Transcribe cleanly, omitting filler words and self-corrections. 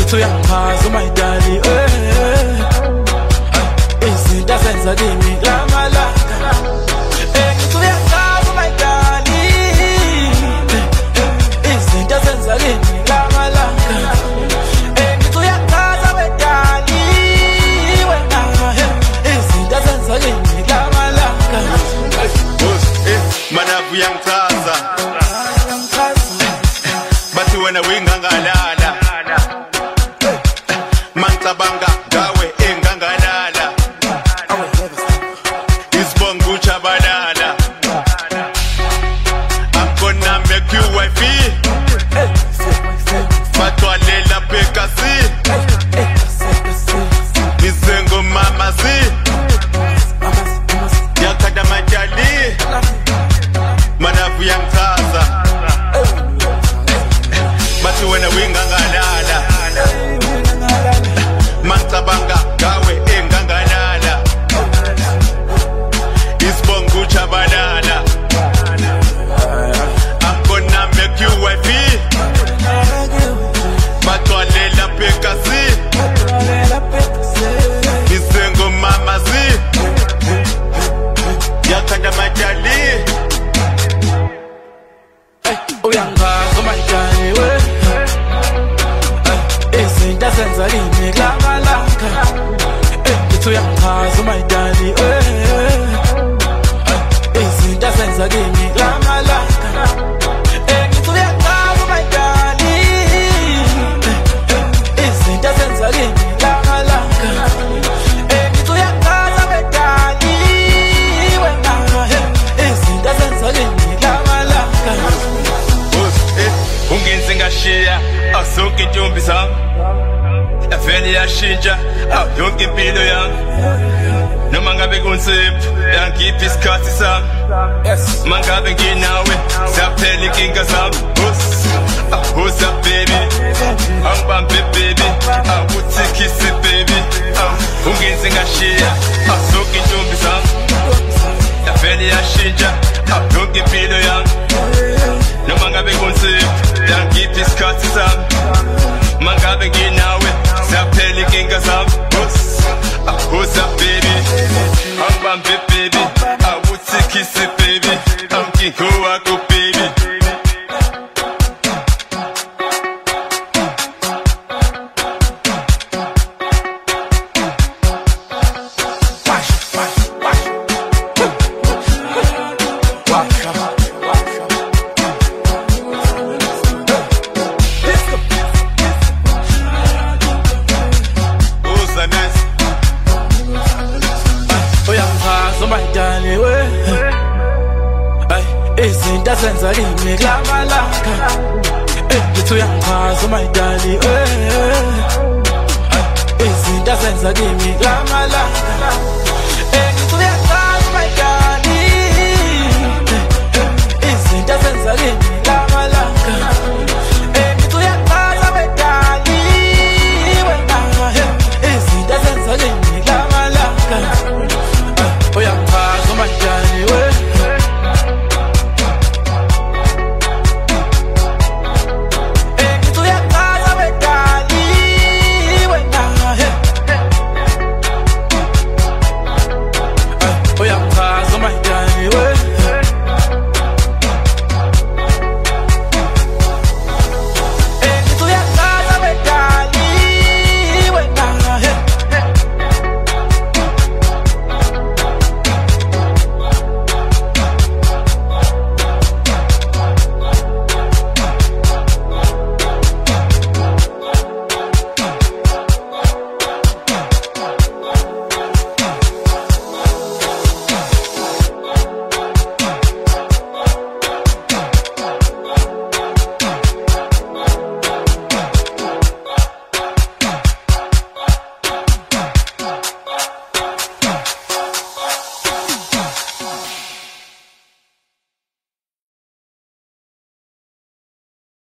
ngithi uyangiphaza my darling izinto azenza kimi lamalanga ngithi uyangiphaza my darling izinto azenza kimi lamalanga ngithi uyangiphaza my darling wena izinto azenza kimi lamalanga mana uyangithaza bathi wena wingangalala mangicabanga ngawe engangalala isibonga uchabalala I'm gonna make you wifey batwalela bekasi nizengo mamazi yakada majali mana uyangithaza bathi wena wingangalala mangicabanga ngawe engangalala isibonga uchabalala I'm gonna make you wifey batwalela bekasi nizengo mamazi yakada majali uyangiphaza my darling izinto azenza kimi lamalanga ngithi uyangiphaza my darling izinto azenza kimi lamalanga ngithi uyangiphaza my darling izinto azenza kimi lamalanga ngithi uyangiphaza my darling wena izinto azenza kimi lamalanga ungenze ngashiya asonke intombi zami avele yashintsha yonke impilo yami noma ngabe kunsipho yangiphi isikhathi sami mangabe nginawe siyaphela inkinga zami what's up baby angibambe baby awuthi kiss it baby ungenze ngashiya asonke intombi zami avele yashintsha yonke impilo yami noma ngabe kunsipho yangiphi isikhathi sami mangabe nginawe siyaphela inkinga zami what's up baby angibambe baby awuthi kiss it baby angingo wakho baby izinto azenza kimi lamalanga ngithi uyangiphaza my darling izinto azenza kimi